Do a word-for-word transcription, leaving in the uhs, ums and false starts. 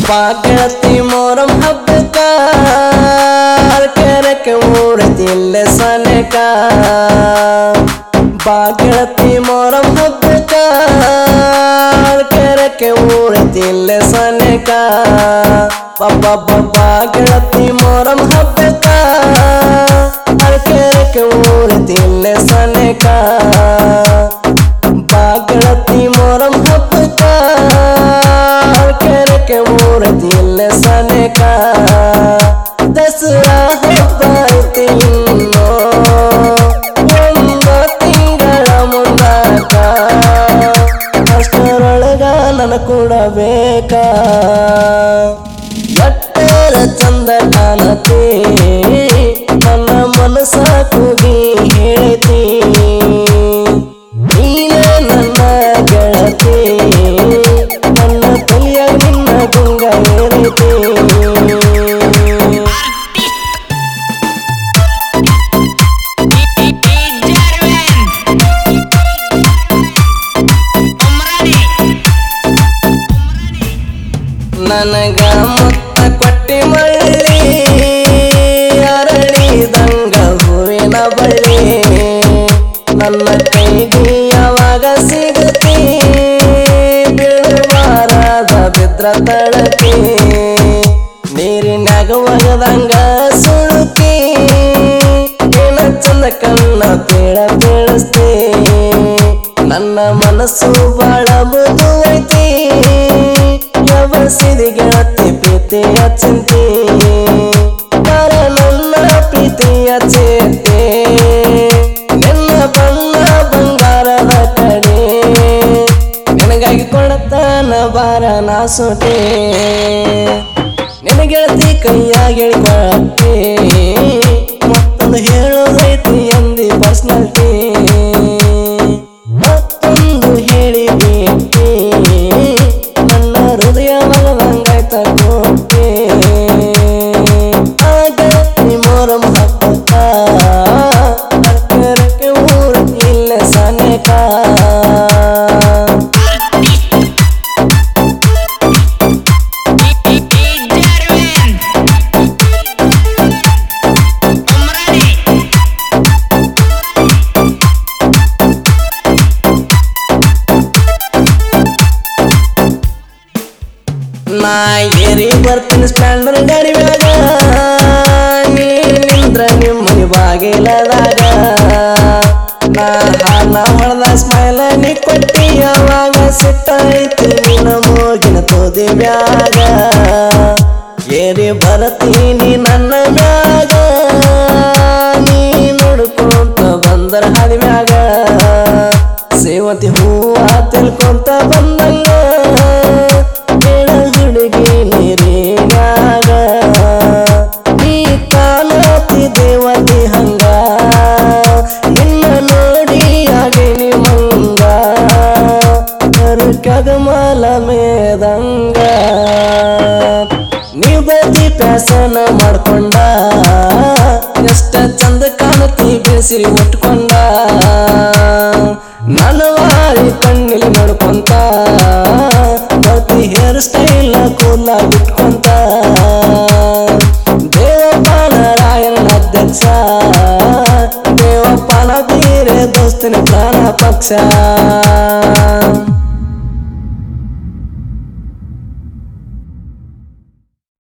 ಬಾಗಳತಿ ಮೊರಂ ಹಬ್ಬಕ್ಕ ಕೆರಕ್ಕೆ ಮೂರತಿಲ್ಲ ಸನಕ ಬಾಗಳತಿ ಮೊರಂ ಹಬ್ಬಕ್ಕ ಕೆರಕ್ಕೆ ಮೂರತಿಲ್ಲ ಸನಕ ಬಬ್ಬ ಬಾಗಳತಿ ಮೊರಂ ಹಬ್ಬಕ್ಕ ಕೆರಕ್ಕೆ ಮೂರತಿಲ್ಲ ಸನಕ ಬಾಗಳತಿ ಮೊರಂ ಹಬ್ಬಕ್ಕ ಕೆರಕ್ಕೆ ಮೂರತಿಲ್ಲ ಸನಕ ದಸರಾ ಹಬ್ಬ ಐತಿ ಇನ್ನೋ ಒಂದು ತಿಂಗಳ ಮುಂದಾಕ ಅಷ್ಟರೊಳಗ ನನ್ನ ಕೊಡಬೇಕಾ ಎಟ್ಟರ ಚಂದ ಕಾಣತಿ ನನ್ನ ಮನಸ್ಸ ಕೂಗಿ ಹೇಳ್ತಿ ನೀನೇ ನನ್ನ ಗೆಳತಿ ನನ್ನ ತಲೆಯ ನಿನ್ನ ಗುಂಗ ಏರೈತಿ ನನಗ ಮುತ್ತ ಕೊಟ್ಟಿ ಮಳ್ಳಿ ಅರಳಿದಂಗ ಹೂವಿನ ಬಳ್ಳಿ ನನ್ನ ಕೈಗೆ ಯಾವಾಗ ಸಿಗುತ್ತಿ ಬಿಡುವಾರದ ಬಿದ್ರ ತಳತಿ ನೀರಿನಾಗ ಒಗದಂಗ ಸುಳುಕಿ ಏನ ಚಂದ ಕಣ್ಣ ಬೇಡ ಬೀಳಿಸ್ತಿ ನನ್ನ ಮನಸ್ಸು ಬಾಳ ಮೃದುವೈತಿ ಸಿದಿ ಗೆಳತಿ ಪ್ರೀತಿಯ ಚಿಂತೆ ಬರ ನನ್ನ ಪ್ರೀತಿಯ ಚೇತೆ ನಿನ್ನ ಬಣ್ಣ ಬಂಗಾರದ ಕಡೆ ನಿನಗಾಗಿ ಕೊಡತಾನ ಬಾರ ನಾ ಸೋಟೆ ನಿನ ಗೆಳತಿ ಕೈಯಾಗಿ ಕೊಟ್ಟೆ ಮತ್ತೊಂದು ಹೇಳೋದೈತಿ ಎಂದಿ ಪರ್ಸನಾಲಿಟಿ ಮತ್ತೊಂದು ಹೇಳಿ ಬೇಕೆ ನನ್ನ ಹೃದಯ ಮಗವಂಗಾಯ್ತ ಕೋಟೆ ಆಗತ್ತಿ ಮೊರಂ ಹಬ್ಬಕ್ಕ ಕೆರಕ್ಕೆ ಮೂರತಿಲ್ಲ ಸನಕ ನಾ ಏರಿ ಬರ್ತೀನಿ ಸ್ಪ್ಲೆಂಡರ್ ಗಾಡಿ ಮ್ಯಾಗ ನೀನಿಂದ್ರ ನಿಮ್ಮನಿ ಬಾಗಿಲದಾಗ ನಾ ಹಾನ ಹೊಡೆದ ಸ್ಮೈಲ ನೀ ಕೊಟ್ಟಿ ಯಾವಾಗ ಸಿಟ್ಟೈತಿ ನಿನ್ನ ಮೋಗಿನ ತೋದಿ ಮ್ಯಾಗ ಏರಿ ಬರ್ತೀನಿ ನನ್ನ ಮ್ಯಾಗ ನೀ ನೋಡ್ಕೊಂತ ಬಂದರ ಹಾದಿ ಮ್ಯಾಗ ಸೇವತಿ ಹೂವ ತಿಳ್ಕೊಂತ ಬಂದಂಗ ಹುಡುಗಿ ನೀರಿನಾಗ ನೀ ಕಾಣತಿ ದೇವತಿ ಹಂಗ ನಿನ್ನ ನೋಡಿ ಆಗೇನಿ ಮಂಗ ಕಗಮಲ ಮೇದಂಗ ನೀ ಬದಿ ಪ್ಯಾಸನ ಮಾಡ್ಕೊಂಡ ಎಷ್ಟ ಚಂದ ಕಾಣತಿ ಬೇಸಿರಿ ಉಟ್ಕೊಂಡ ನನ್ನ ವಾರಿ ಕಣ್ಣಿಲಿ ನೋಡ್ಕೊಂತ ಬರ್ತಿ ಹೇರ್ ಸ್ಟೈಲ್ ಕೂಲ ಬಿಟ್ಕೊಂತ ದೇವಪ್ಪ ನಾರಾಯಣ ಅಧ್ಯಕ್ಷ ದೇವಪ್ಪನ ಬೀರೆ ದೋಸ್ತಿನ ಪ್ರಾಣ ಪಕ್ಷ